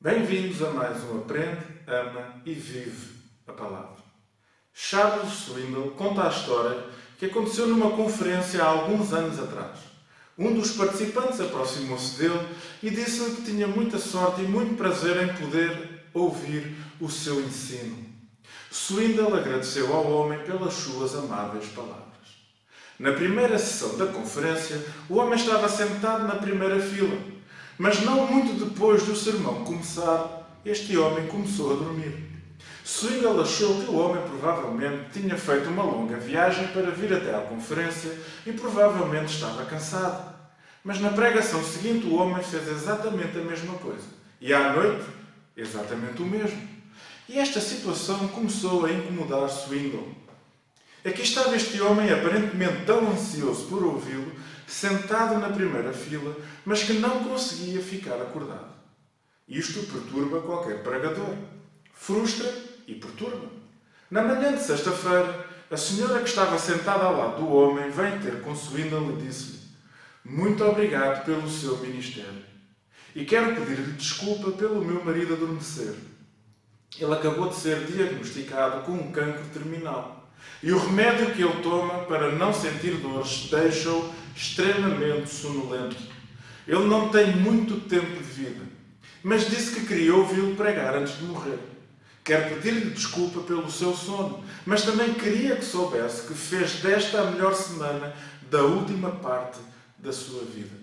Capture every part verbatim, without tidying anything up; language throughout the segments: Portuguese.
Bem-vindos a mais um Aprende, Ama e Vive a Palavra. Charles Swindoll conta a história que aconteceu numa conferência há alguns anos atrás. Um dos participantes aproximou-se dele e disse-lhe que tinha muita sorte e muito prazer em poder ouvir o seu ensino. Swindoll agradeceu ao homem pelas suas amáveis palavras. Na primeira sessão da conferência, o homem estava sentado na primeira fila, mas não muito depois do sermão começar, este homem começou a dormir. Swindoll achou que o homem provavelmente tinha feito uma longa viagem para vir até à conferência e provavelmente estava cansado. Mas na pregação seguinte o homem fez exatamente a mesma coisa. E à noite, exatamente o mesmo. E esta situação começou a incomodar Swindoll. Aqui estava este homem aparentemente tão ansioso por ouvi-lo, sentado na primeira fila, mas que não conseguia ficar acordado. Isto perturba qualquer pregador. Frustra e perturba. Na manhã de sexta-feira, a senhora que estava sentada ao lado do homem veio ter com Swindoll e disse-lhe: "Muito obrigado pelo seu ministério. E quero pedir-lhe desculpa pelo meu marido adormecer. Ele acabou de ser diagnosticado com um cancro terminal. E o remédio que ele toma para não sentir dores deixa-o extremamente sonolento. Ele não tem muito tempo de vida, mas disse que queria ouvi-lo pregar antes de morrer. Quero pedir-lhe desculpa pelo seu sono, mas também queria que soubesse que fez desta a melhor semana da última parte da sua vida."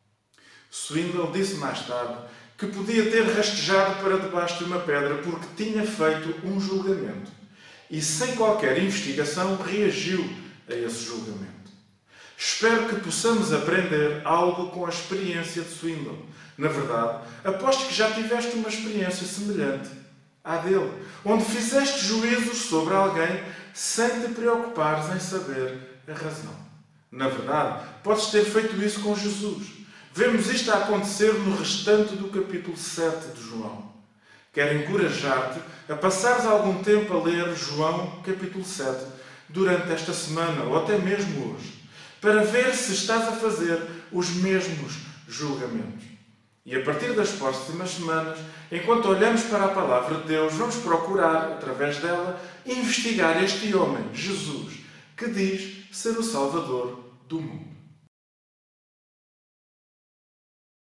Swindoll disse mais tarde que podia ter rastejado para debaixo de uma pedra porque tinha feito um julgamento e, sem qualquer investigação, reagiu a esse julgamento. Espero que possamos aprender algo com a experiência de Swindoll. Na verdade, aposto que já tiveste uma experiência semelhante à dele, onde fizeste juízos sobre alguém sem te preocupares em saber a razão. Na verdade, podes ter feito isso com Jesus. Vemos isto a acontecer no restante do capítulo sete de João. Quero encorajar-te a passares algum tempo a ler João capítulo sete durante esta semana ou até mesmo hoje, para ver se estás a fazer os mesmos julgamentos. E a partir das próximas semanas, enquanto olhamos para a Palavra de Deus, vamos procurar, através dela, investigar este homem, Jesus, que diz ser o Salvador do mundo.